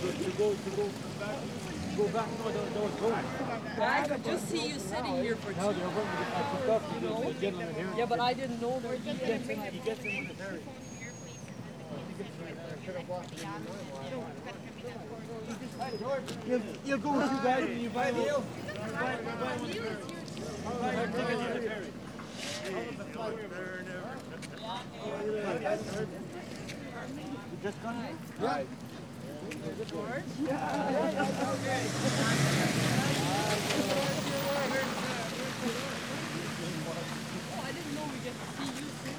Go back. No, there was going. I could just see you sitting here for 2 hours. You know? Yeah, but I didn't know there was He gets in when it's hurry. You'll go with you guys and you buy the just got it? Right. George? Oh, I didn't know we get to see you too.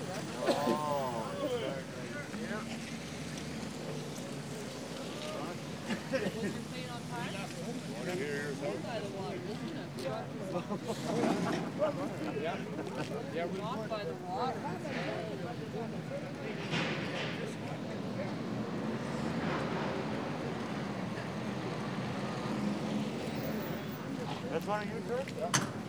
Was your plane on time? By the water, isn't it? Walk by the water. That's one of you, sir?